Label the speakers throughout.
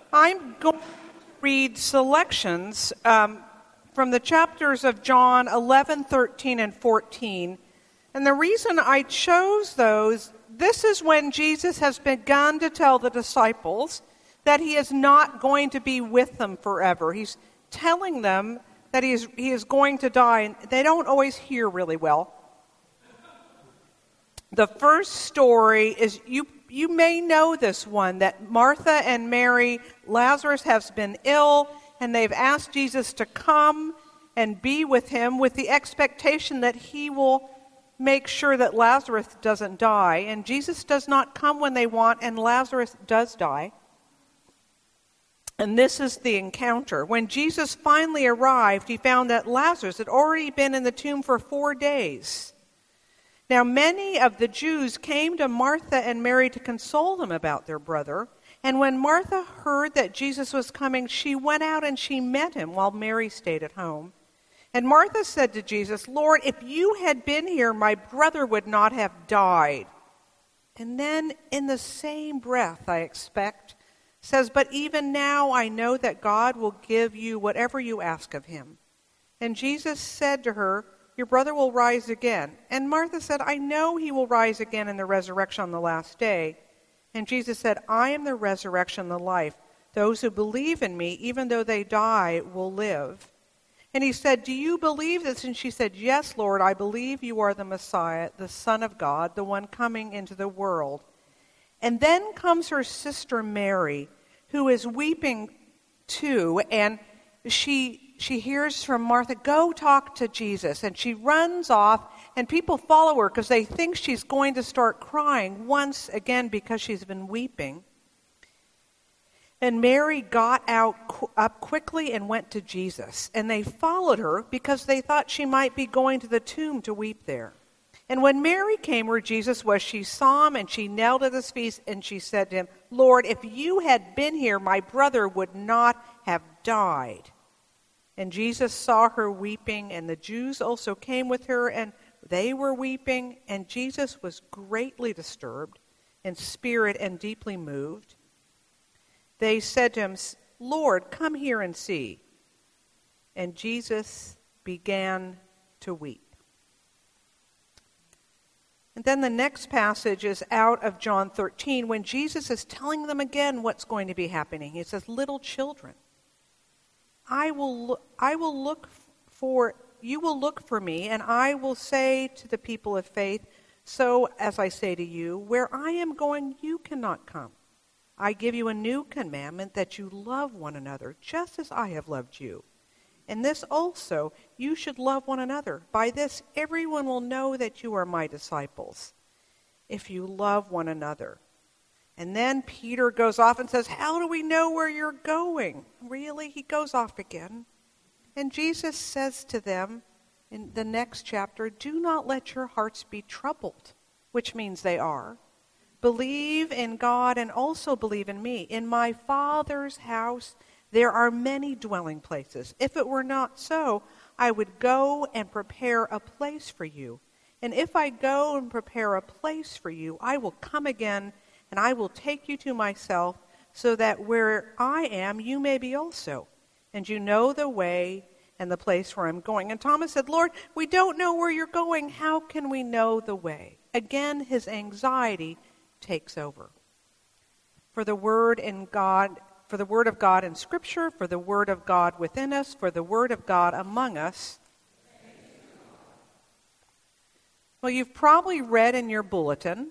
Speaker 1: I'm going to read selections from the chapters of John 11, 13, and 14. And the reason I chose those, this is when Jesus has begun to tell the disciples that he is not going to be with them forever. He's telling them that he is going to die, and they don't always hear really well. The first story is, you may know this one, that Martha and Mary, Lazarus has been ill, and they've asked Jesus to come and be with him with the expectation that he will make sure that Lazarus doesn't die. And Jesus does not come when they want, and Lazarus does die. And this is the encounter. When Jesus finally arrived, he found that Lazarus had already been in the tomb for 4 days. Now, many of the Jews came to Martha and Mary to console them about their brother. And when Martha heard that Jesus was coming, she went out and she met him while Mary stayed at home. And Martha said to Jesus, "Lord, if you had been here, my brother would not have died." And then in the same breath, I expect, says, "But even now I know that God will give you whatever you ask of him." And Jesus said to her, "Your brother will rise again." And Martha said, "I know he will rise again in the resurrection on the last day." And Jesus said, "I am the resurrection and the life. Those who believe in me, even though they die, will live." And he said, "Do you believe this?" And she said, "Yes, Lord, I believe you are the Messiah, the Son of God, the one coming into the world." And then comes her sister Mary, who is weeping too, and she hears from Martha, "Go talk to Jesus." And she runs off, and people follow her because they think she's going to start crying once again because she's been weeping. And Mary got up quickly and went to Jesus. And they followed her because they thought she might be going to the tomb to weep there. And when Mary came where Jesus was, she saw him, and she knelt at his feet, and she said to him, "Lord, if you had been here, my brother would not have died." And Jesus saw her weeping, and the Jews also came with her, and they were weeping. And Jesus was greatly disturbed in spirit and deeply moved. They said to him, "Lord, come here and see." And Jesus began to weep. And then the next passage is out of John 13, when Jesus is telling them again what's going to be happening. He says, "Little children, you will look for me, and I will say to the people of faith, so as I say to you, where I am going, you cannot come. I give you a new commandment, that you love one another, just as I have loved you. And this also, you should love one another. By this, everyone will know that you are my disciples, if you love one another." And then Peter goes off and says, "How do we know where you're going?" Really? He goes off again. And Jesus says to them in the next chapter, "Do not let your hearts be troubled," which means they are. "Believe in God and also believe in me. In my Father's house there are many dwelling places. If it were not so, I would go and prepare a place for you. And if I go and prepare a place for you, I will come again, and I will take you to myself, so that where I am, you may be also. And you know the way and the place where I'm going." And Thomas said, "Lord, we don't know where you're going. How can we know the way?" Again, his anxiety takes over. For the word of God in Scripture, for the word of God within us, for the word of God among us. Well, you've probably read in your bulletin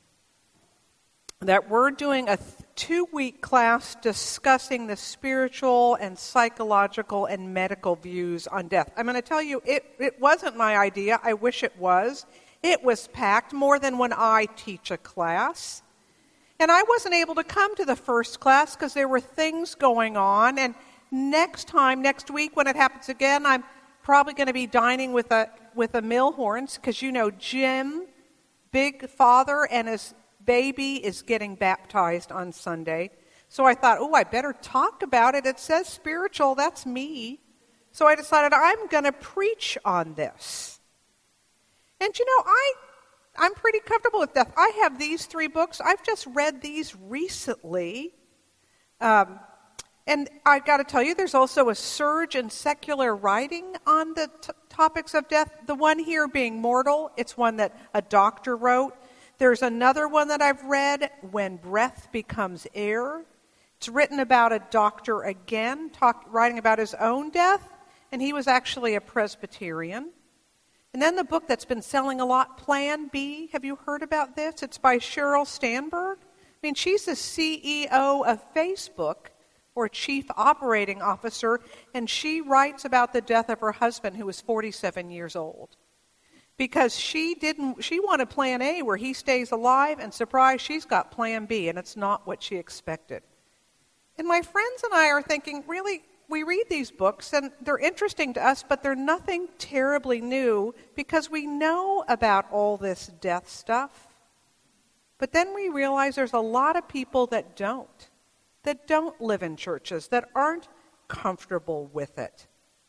Speaker 1: that we're doing a 2-week class discussing the spiritual and psychological and medical views on death. I'm going to tell you, it wasn't my idea. I wish it was. It was packed more than when I teach a class. And I wasn't able to come to the first class because there were things going on. And next week, when it happens again, I'm probably going to be dining with a Milhorns, because Jim, big father, and his baby is getting baptized on Sunday. So I thought, I better talk about it. It says spiritual, that's me. So I decided I'm going to preach on this. And I'm pretty comfortable with death. I have these 3 books. I've just read these recently. And I got to tell you, there's also a surge in secular writing on the topics of death. The one here being Mortal, it's one that a doctor wrote. There's another one that I've read, When Breath Becomes Air. It's written about a doctor again, writing about his own death, and he was actually a Presbyterian. And then the book that's been selling a lot, Plan B. Have you heard about this? It's by Sheryl Sandberg. I mean, she's the CEO of Facebook, or Chief Operating Officer, and she writes about the death of her husband, who was 47 years old. Because she wanted Plan A, where he stays alive, and surprise, she's got Plan B, and it's not what she expected. And my friends and I are thinking, really, we read these books, and they're interesting to us, but they're nothing terribly new, because we know about all this death stuff. But then we realize there's a lot of people that don't live in churches, that aren't comfortable with it.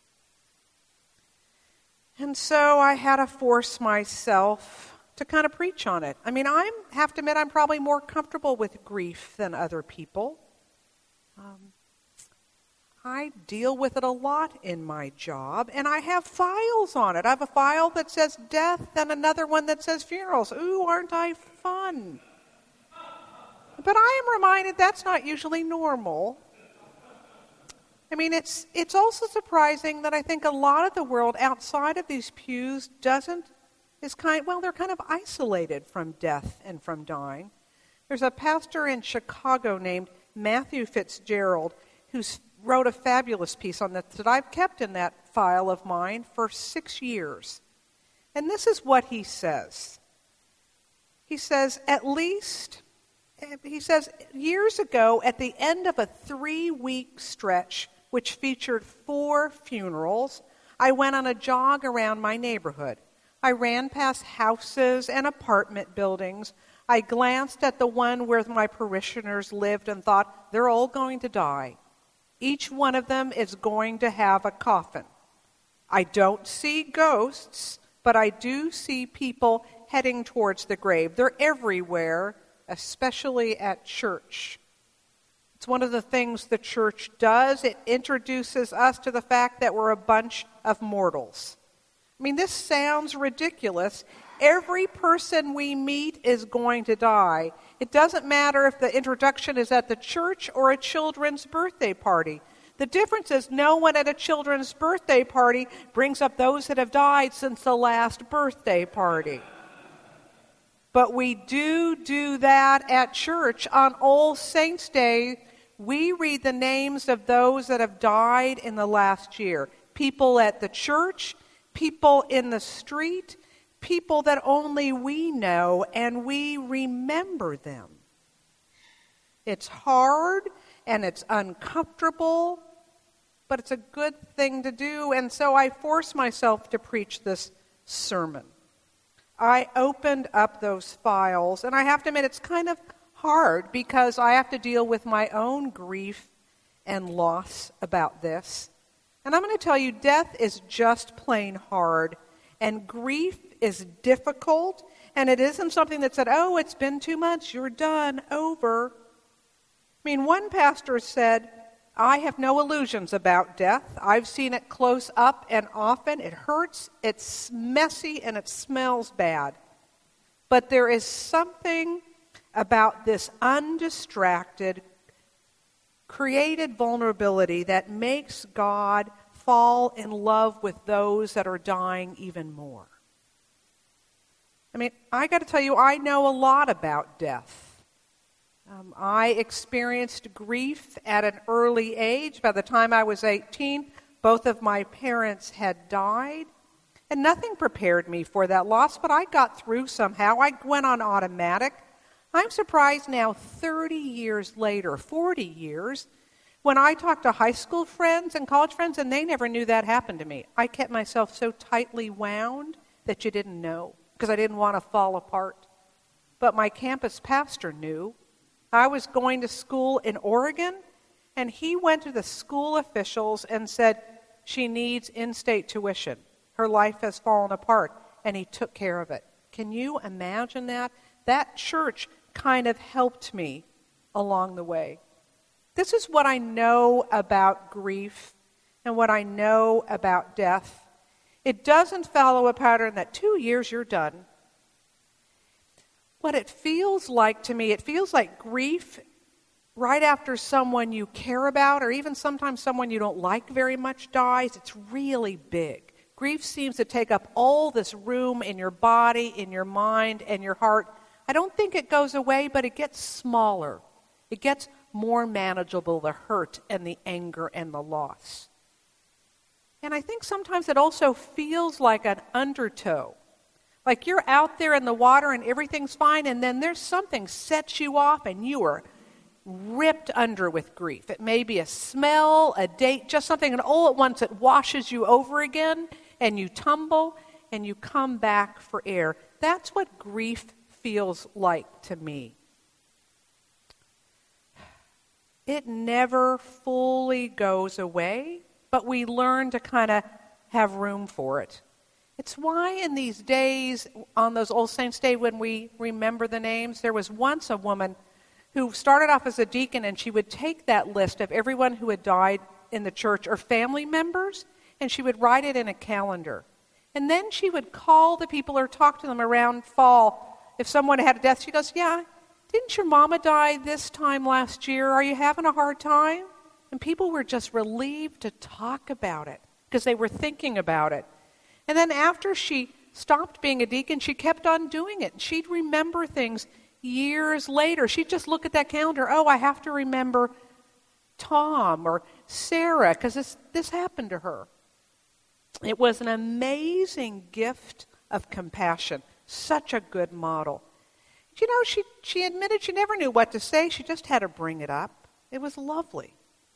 Speaker 1: And so I had to force myself to kind of preach on it. I mean, I have to admit I'm probably more comfortable with grief than other people. I deal with it a lot in my job, and I have files on it. I have a file that says death and another one that says funerals. Ooh, aren't I fun? But I am reminded that's not usually normal. I mean, it's also surprising that I think a lot of the world outside of these pews they're kind of isolated from death and from dying. There's a pastor in Chicago named Matthew Fitzgerald who wrote a fabulous piece on that I've kept in that file of mine for 6 years. And this is what he says. He says, years ago, at the end of a 3-week stretch, which featured 4 funerals, I went on a jog around my neighborhood. I ran past houses and apartment buildings. I glanced at the one where my parishioners lived and thought, they're all going to die. Each one of them is going to have a coffin. I don't see ghosts, but I do see people heading towards the grave. They're everywhere, especially at church. It's one of the things the church does. It introduces us to the fact that we're a bunch of mortals. I mean, this sounds ridiculous. Every person we meet is going to die. It doesn't matter if the introduction is at the church or a children's birthday party. The difference is no one at a children's birthday party brings up those that have died since the last birthday party. But we do that at church. On All Saints' Day, we read the names of those that have died in the last year. People at the church, people in the street, people that only we know, and we remember them. It's hard and it's uncomfortable, but it's a good thing to do, and so I forced myself to preach this sermon. I opened up those files, and I have to admit it's kind of hard because I have to deal with my own grief and loss about this. And I'm going to tell you, death is just plain hard, and grief is difficult, and it isn't something that said, oh, it's been 2 months, you're done, over. I mean, one pastor said, I have no illusions about death. I've seen it close up and often. It hurts, it's messy, and it smells bad. But there is something about this undistracted, created vulnerability that makes God fall in love with those that are dying even more. I mean, I got to tell you, I know a lot about death. I experienced grief at an early age. By the time I was 18, both of my parents had died. And nothing prepared me for that loss, but I got through somehow. I went on automatic. I'm surprised now, 30 years later, 40 years, when I talk to high school friends and college friends, and they never knew that happened to me. I kept myself so tightly wound that you didn't know, because I didn't want to fall apart. But my campus pastor knew. I was going to school in Oregon, and he went to the school officials and said, she needs in-state tuition. Her life has fallen apart, and he took care of it. Can you imagine that? That church kind of helped me along the way. This is what I know about grief and what I know about death. It doesn't follow a pattern that 2 years you're done. What it feels like to me, it feels like grief right after someone you care about, or even sometimes someone you don't like very much dies. It's really big. Grief seems to take up all this room in your body, in your mind, and your heart. I don't think it goes away, but it gets smaller. It gets more manageable, the hurt and the anger and the loss. And I think sometimes it also feels like an undertow. Like you're out there in the water and everything's fine, and then there's something sets you off and you are ripped under with grief. It may be a smell, a date, just something, and all at once it washes you over again, and you tumble, and you come back for air. That's what grief feels like to me. It never fully goes away, but we learn to kind of have room for it. It's why in these days, on those All Saints' Day, when we remember the names, there was once a woman who started off as a deacon, and she would take that list of everyone who had died in the church or family members, and she would write it in a calendar. And then she would call the people or talk to them around fall. If someone had a death, she goes, "Yeah, didn't your mama die this time last year? Are you having a hard time?" And people were just relieved to talk about it because they were thinking about it. And then after she stopped being a deacon, she kept on doing it. She'd remember things years later. She'd just look at that calendar. Oh, I have to remember Tom or Sarah because this happened to her. It was an amazing gift of compassion. Such a good model. You know, she admitted she never knew what to say. She just had to bring it up. It was lovely.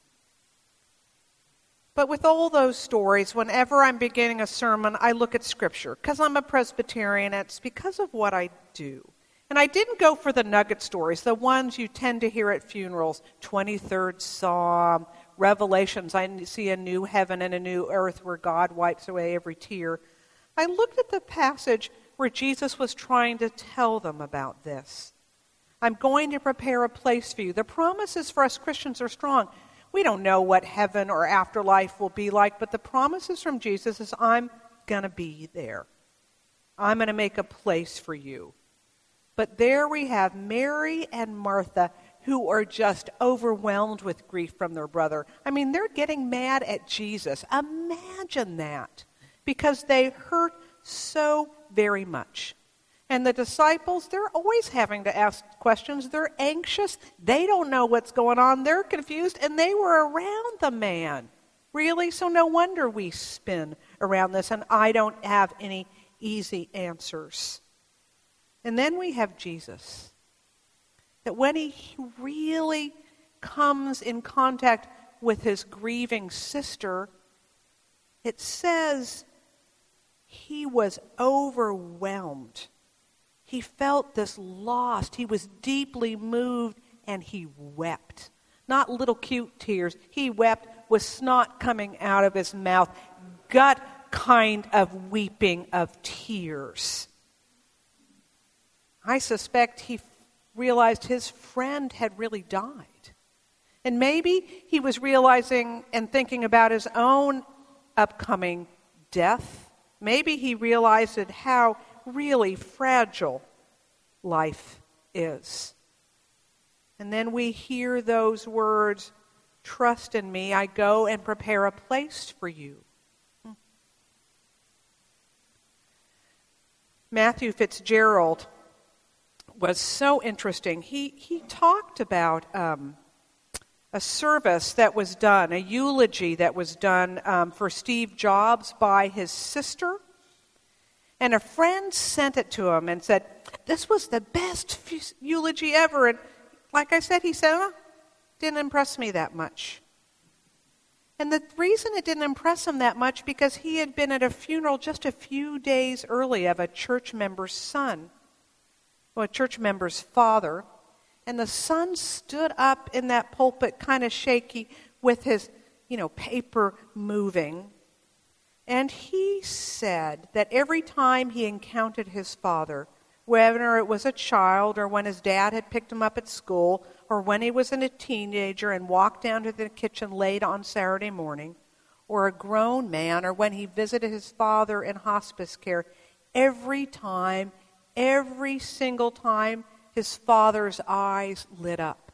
Speaker 1: But with all those stories, whenever I'm beginning a sermon, I look at Scripture. Because I'm a Presbyterian, it's because of what I do. And I didn't go for the nugget stories, the ones you tend to hear at funerals, 23rd Psalm, Revelations, I see a new heaven and a new earth where God wipes away every tear. I looked at the passage where Jesus was trying to tell them about this. I'm going to prepare a place for you. The promises for us Christians are strong. We don't know what heaven or afterlife will be like, but the promises from Jesus is I'm going to be there. I'm going to make a place for you. But there we have Mary and Martha who are just overwhelmed with grief from their brother. I mean, they're getting mad at Jesus. Imagine that. Because they hurt so very much. And the disciples, they're always having to ask questions. They're anxious. They don't know what's going on. They're confused. And they were around the man. Really? So no wonder we spin around this. And I don't have any easy answers. And then we have Jesus. That when he really comes in contact with his grieving sister, it says he was overwhelmed. He felt this loss. He was deeply moved, and he wept. Not little cute tears. He wept with snot coming out of his mouth. Gut kind of weeping of tears. I suspect he realized his friend had really died. And maybe he was realizing and thinking about his own upcoming death. Maybe he realized how really fragile life is. And then we hear those words, "Trust in me, I go and prepare a place for you." Matthew Fitzgerald was so interesting. He talked about a service that was done, a eulogy that was done for Steve Jobs by his sister. And a friend sent it to him and said, "This was the best eulogy ever." And like I said, he said, "Didn't impress me that much." And the reason it didn't impress him that much, because he had been at a funeral just a few days early of a church member's son, or a church member's father. And the son stood up in that pulpit kind of shaky with his, paper moving. And he said that every time he encountered his father, whether it was a child or when his dad had picked him up at school or when he was a teenager and walked down to the kitchen late on Saturday morning, or a grown man, or when he visited his father in hospice care, every time, every single time, his father's eyes lit up.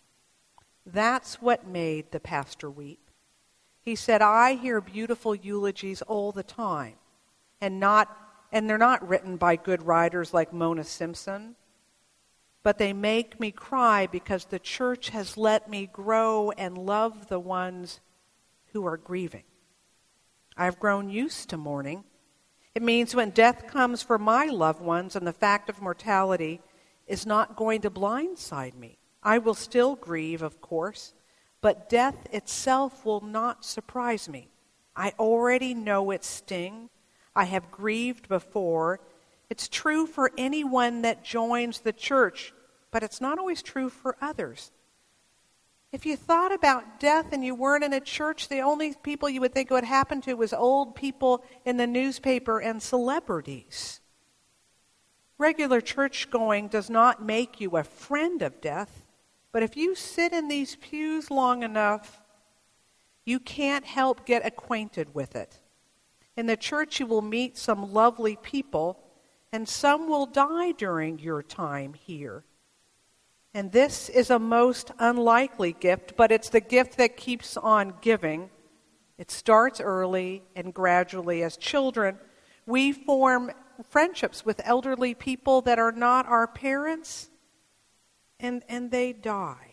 Speaker 1: That's what made the pastor weep. He said, I hear beautiful eulogies all the time, and they're not written by good writers like Mona Simpson, but they make me cry because the church has let me grow and love the ones who are grieving. I've grown used to mourning. It means when death comes for my loved ones and the fact of mortality is not going to blindside me. I will still grieve, of course, but death itself will not surprise me. I already know its sting. I have grieved before. It's true for anyone that joins the church, but it's not always true for others. If you thought about death and you weren't in a church, the only people you would think it would happen to was old people in the newspaper and celebrities. Regular church going does not make you a friend of death, but if you sit in these pews long enough, you can't help get acquainted with it. In the church you will meet some lovely people, and some will die during your time here. And this is a most unlikely gift, but it's the gift that keeps on giving. It starts early and gradually. As children, we form friendships with elderly people that are not our parents, and they die.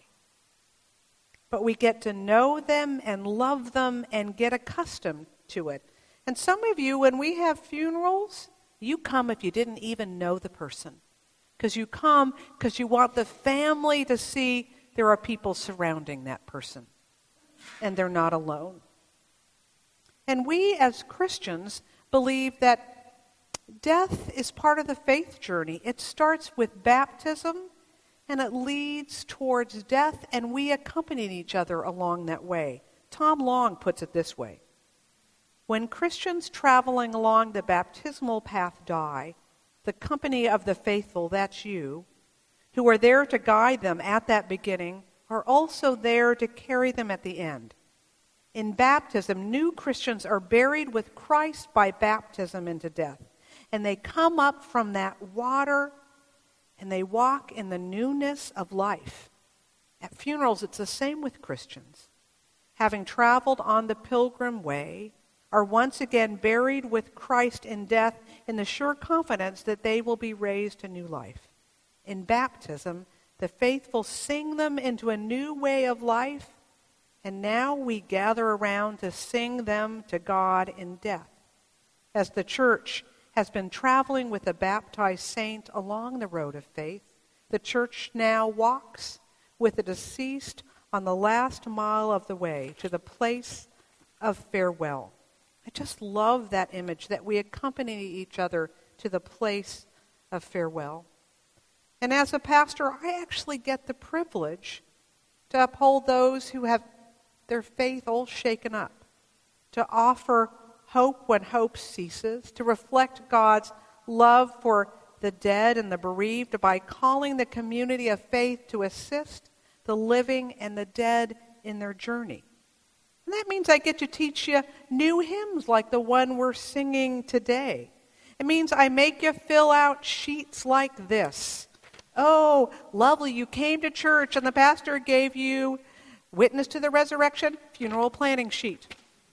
Speaker 1: But we get to know them and love them and get accustomed to it. And some of you, when we have funerals, you come if you didn't even know the person. Because you come because you want the family to see there are people surrounding that person. And they're not alone. And we as Christians believe that death is part of the faith journey. It starts with baptism and it leads towards death, and we accompany each other along that way. Tom Long puts it this way. When Christians traveling along the baptismal path die, the company of the faithful, that's you, who are there to guide them at that beginning, are also there to carry them at the end. In baptism, new Christians are buried with Christ by baptism into death. And they come up from that water and they walk in the newness of life. At funerals, it's the same with Christians. Having traveled on the pilgrim way, are once again buried with Christ in death in the sure confidence that they will be raised to new life. In baptism, the faithful sing them into a new way of life, and now we gather around to sing them to God in death. As the church has been traveling with a baptized saint along the road of faith, the church now walks with the deceased on the last mile of the way to the place of farewell. I just love that image, that we accompany each other to the place of farewell. And as a pastor, I actually get the privilege to uphold those who have their faith all shaken up, to offer hope when hope ceases, to reflect God's love for the dead and the bereaved by calling the community of faith to assist the living and the dead in their journey. And that means I get to teach you new hymns like the one we're singing today. It means I make you fill out sheets like this. Oh, lovely, you came to church and the pastor gave you Witness to the Resurrection funeral planning sheet.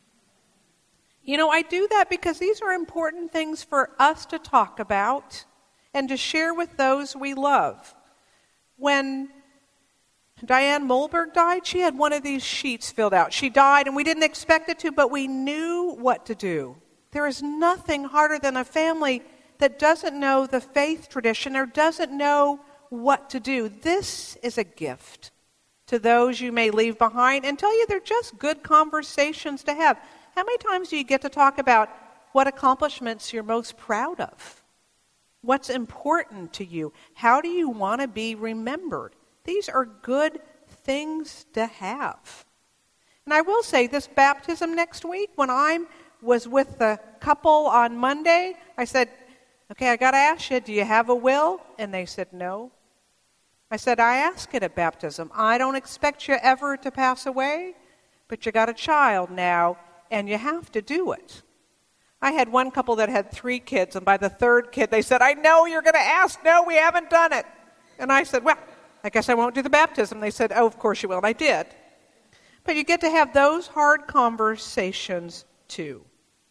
Speaker 1: You know, I do that because these are important things for us to talk about and to share with those we love. When Diane Mohlberg died, she had one of these sheets filled out. She died, and we didn't expect it to, but we knew what to do. There is nothing harder than a family that doesn't know the faith tradition or doesn't know what to do. This is a gift to those you may leave behind, and tell you they're just good conversations to have. How many times do you get to talk about what accomplishments you're most proud of? What's important to you? How do you want to be remembered? These are good things to have. And I will say, this baptism next week, when I was with the couple on Monday, I said, okay, I got to ask you, do you have a will? And they said, no. I said, I ask it at baptism. I don't expect you ever to pass away, but you got a child now, and you have to do it. I had one couple that had 3 kids, and by the 3rd kid, they said, I know you're going to ask. No, we haven't done it. And I said, well, I guess I won't do the baptism. They said, oh, of course you will, and I did. But you get to have those hard conversations too.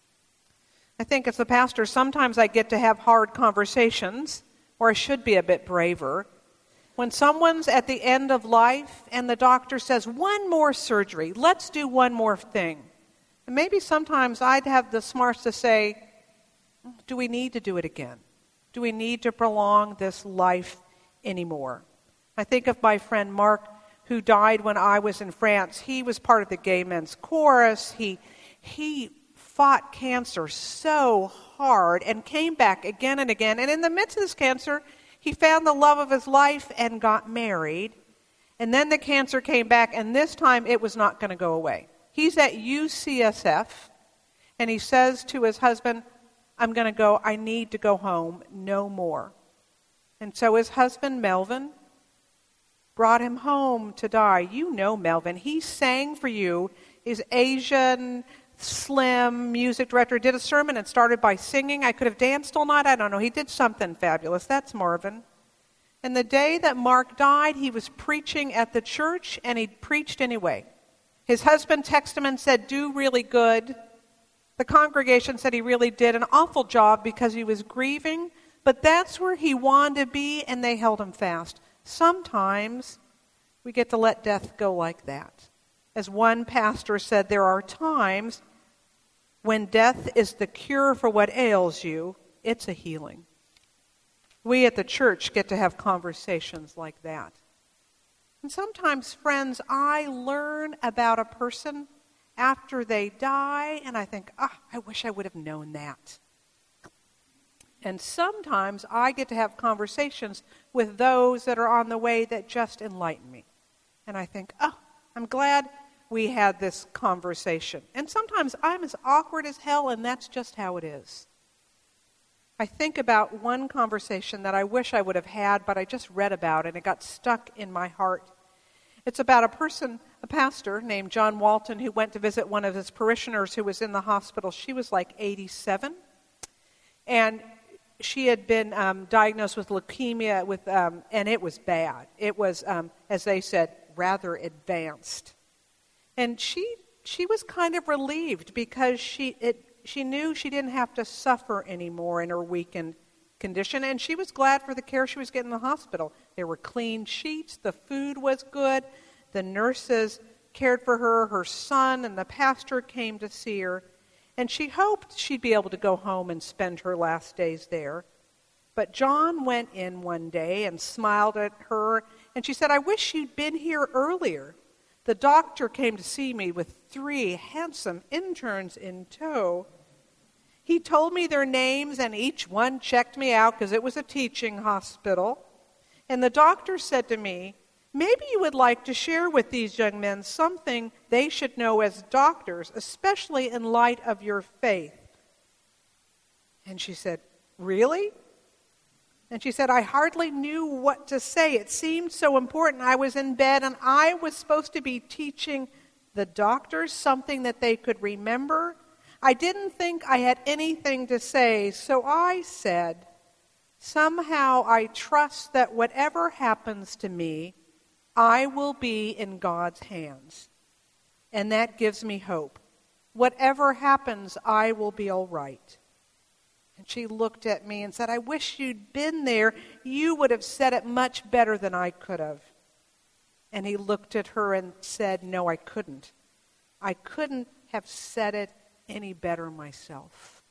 Speaker 1: I think as a pastor, sometimes I get to have hard conversations, or I should be a bit braver. When someone's at the end of life and the doctor says, one more surgery, let's do one more thing. And maybe sometimes I'd have the smarts to say, do we need to do it again? Do we need to prolong this life anymore? I think of my friend Mark, who died when I was in France. He was part of the Gay Men's Chorus. He fought cancer so hard and came back again and again. And in the midst of this cancer, he found the love of his life and got married. And then the cancer came back, and this time it was not going to go away. He's at UCSF, and he says to his husband, I'm going to go, I need to go home, no more. And so his husband, Melvin, brought him home to die. You know Melvin. He sang for you. His Asian, slim music director did a sermon and started by singing. I could have danced all night. I don't know. He did something fabulous. That's Marvin. And the day that Mark died, he was preaching at the church, and he preached anyway. His husband texted him and said, do really good. The congregation said he really did an awful job because he was grieving, but that's where he wanted to be, and they held him fast. Sometimes we get to let death go like that. As one pastor said, there are times when death is the cure for what ails you. It's a healing. We at the church get to have conversations like that. And sometimes, friends, I learn about a person after they die, and I think, I wish I would have known that. And sometimes I get to have conversations with those that are on the way that just enlighten me. And I think, I'm glad we had this conversation. And sometimes I'm as awkward as hell, and that's just how it is. I think about one conversation that I wish I would have had, but I just read about it, and it got stuck in my heart. It's about a pastor named John Walton, who went to visit one of his parishioners who was in the hospital. She was like 87, and she had been diagnosed with leukemia, and it was bad. It was, as they said, rather advanced. And she was kind of relieved because she knew she didn't have to suffer anymore in her weakened condition, and she was glad for the care she was getting in the hospital. There were clean sheets, the food was good, the nurses cared for her, her son and the pastor came to see her, and she hoped she'd be able to go home and spend her last days there. But John went in one day and smiled at her, and she said, I wish you'd been here earlier. The doctor came to see me with 3 handsome interns in tow. He told me their names, and each one checked me out because it was a teaching hospital. And the doctor said to me, maybe you would like to share with these young men something they should know as doctors, especially in light of your faith. And she said, really? And she said, I hardly knew what to say. It seemed so important. I was in bed, and I was supposed to be teaching the doctors something that they could remember. I didn't think I had anything to say, so I said, somehow I trust that whatever happens to me, I will be in God's hands. And that gives me hope. Whatever happens, I will be all right. And she looked at me and said, I wish you'd been there. You would have said it much better than I could have. And he looked at her and said, no, I couldn't. I couldn't have said it any better myself.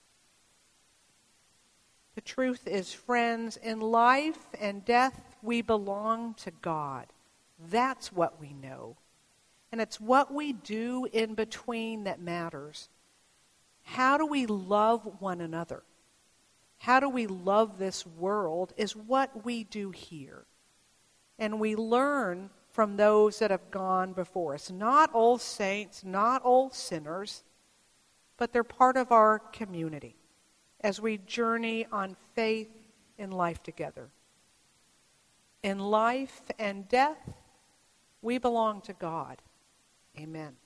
Speaker 1: The truth is, friends, in life and death, we belong to God. That's what we know. And it's what we do in between that matters. How do we love one another? How do we love this world is what we do here. And we learn from those that have gone before us. Not all saints, not all sinners, but they're part of our community. as we journey on faith in life together. In life and death, we belong to God. Amen.